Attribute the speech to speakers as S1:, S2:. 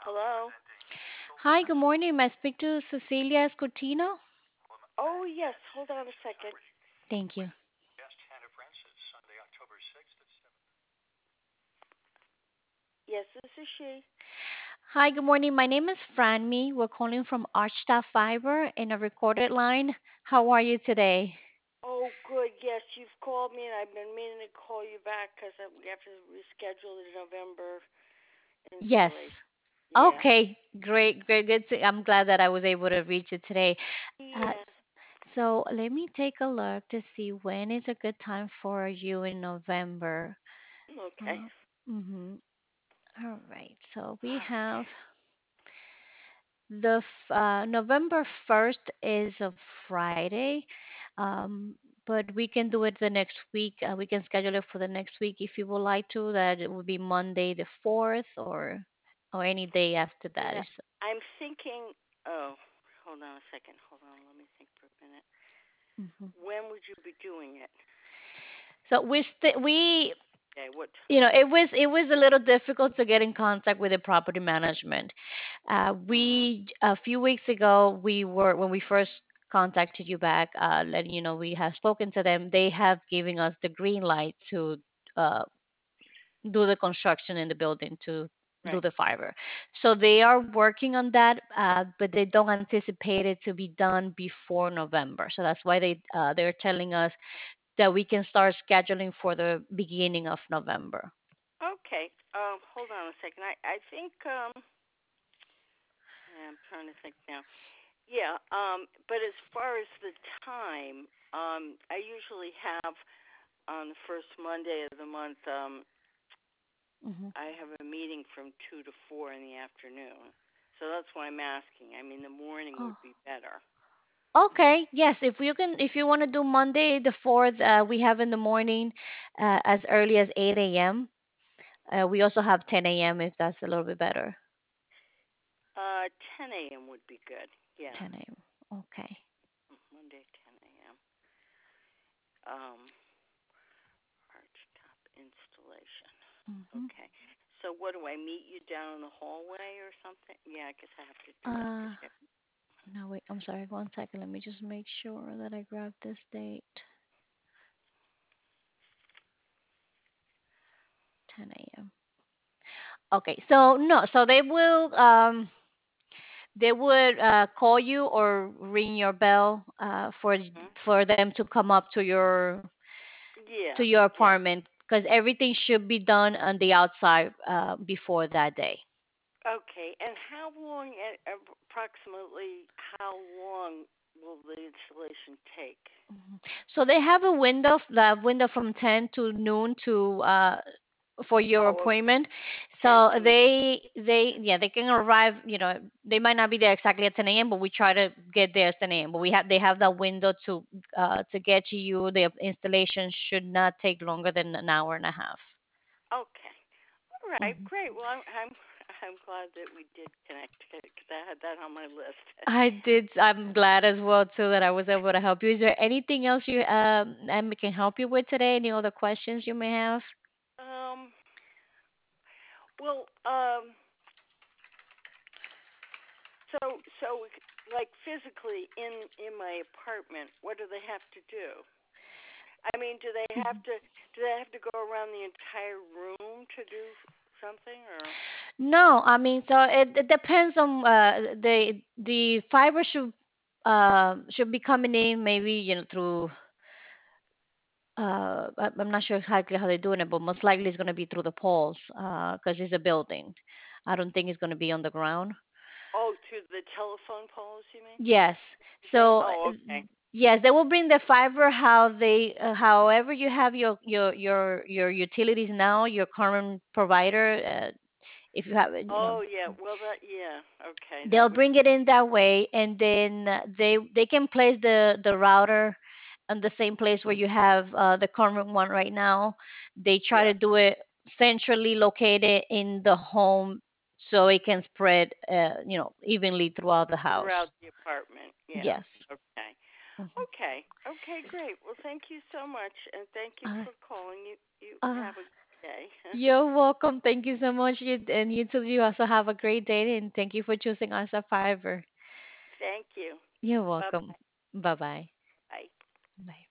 S1: Hello?
S2: Hi, good morning. May I speak to Cecilia Escotino?
S1: Oh, yes. Hold on a second.
S2: Thank you.
S1: Yes, this is she.
S2: Hi, good morning. My name is Franmy. We're calling from Archstaff Fiber in a recorded line. How are you today?
S1: Oh, good. Yes, you've called me, and I've been meaning to call you back because we have to reschedule the November
S2: Yes.
S1: installation. Yeah.
S2: Okay, great, great, good. I'm glad that I was able to reach you today.
S1: Yeah.
S2: So let me take a look to see when is a good time for you in November.
S1: Okay.
S2: Uh, mm-hmm. All right. So we have November 1st is a Friday, um, but we can do it the next week. We can schedule it for the next week if you would like to. That it would be Monday the 4th or any day after that.
S1: Yeah. I'm thinking. Oh, hold on a second. Hold on. Let me think for a minute.
S2: Mhm.
S1: When would you be doing it?
S2: So we
S1: Okay. What?
S2: it was a little difficult to get in contact with the property management.
S1: Mm,
S2: We a few weeks ago we were when we first contacted you back, letting you know we have spoken to them. They have given us the green light to uh, do the construction in the building to do
S1: right.
S2: the fiber. So they are working on that, but they don't anticipate it to be done before November. So that's why they're telling us that we can start scheduling for the beginning of November.
S1: Okay. Hold on a second. I think. Yeah, I'm trying to think now. Yeah, but as far as the time, I usually have on the first Monday of the month,
S2: Mhm.
S1: I have a meeting from 2 to 4 in the afternoon. So that's why I'm asking. I mean, the morning
S2: Oh.
S1: would be better.
S2: Okay, yes, if you want to do Monday the 4th, we have in the morning as early as 8 a.m. We also have 10 a.m. if that's a little bit better.
S1: 10 a.m. would be good. Yeah,
S2: 10 a.m. Okay.
S1: Monday, 10 a.m. Um, arch top installation.
S2: Hmm.
S1: Okay. So what do I meet you down in the hallway or something? Yeah, I guess I have to do that
S2: Uh,
S1: because you.
S2: no, wait, I'm sorry, 1 second. Let me just make sure that I grab this date. 10 a.m. Okay, so no, so they would call you or ring your bell
S1: Hmm?
S2: for them to come up
S1: Yeah,
S2: to your
S1: yeah.
S2: apartment because everything should be done on the outside before that day.
S1: Okay, and how long, approximately, how long will the installation take?
S2: So they have a window, the window from 10 to noon to for your
S1: Oh, okay.
S2: appointment.
S1: 10
S2: So
S1: to noon.
S2: they can arrive. They might not be there exactly at 10 a.m., but we try to get there at 10 a.m. But they have that window to get to you. The installation should not take longer than an hour and a half.
S1: Okay. All right,
S2: Mhm.
S1: great. Well, I'm glad that we did connect because I had that on my list.
S2: I did. I'm glad as well too that I was able to help you. Is there anything else you can help you with today? Any other questions you may have?
S1: um, well, so like physically in my apartment, what do they have to do? I mean, do they have to go around the entire room to do something or?
S2: No, I mean, so it depends on the fiber should be coming in maybe through I'm not sure exactly how they're doing it, but most likely it's going to be through the poles because it's a building. I don't think it's going to be on the ground.
S1: Oh, to the telephone poles, you mean?
S2: Yes.
S1: You say?
S2: So
S1: Oh, okay.
S2: yes, they will bring the fiber however you have your utilities now, your current provider. If you have
S1: Oh, yeah. Well, that yeah. Okay, that
S2: they'll
S1: would.
S2: bring it in that way, and then they can place the router on the same place where you have the current one right now. They try
S1: Yeah,
S2: to do it centrally located in the home so it can spread evenly throughout the house.
S1: throughout the apartment. Yeah.
S2: Yes.
S1: Okay.
S2: Mhm.
S1: Okay. Okay. Great. Well, thank you so much, and thank you
S2: Uh,
S1: for calling. You
S2: uh,
S1: have a good Okay.
S2: You're welcome. Thank you so much. And you too. You also have a great day, and thank you for choosing us at Fiverr.
S1: Thank you.
S2: You're
S1: Bye
S2: welcome. Bye bye.
S1: bye.
S2: Bye.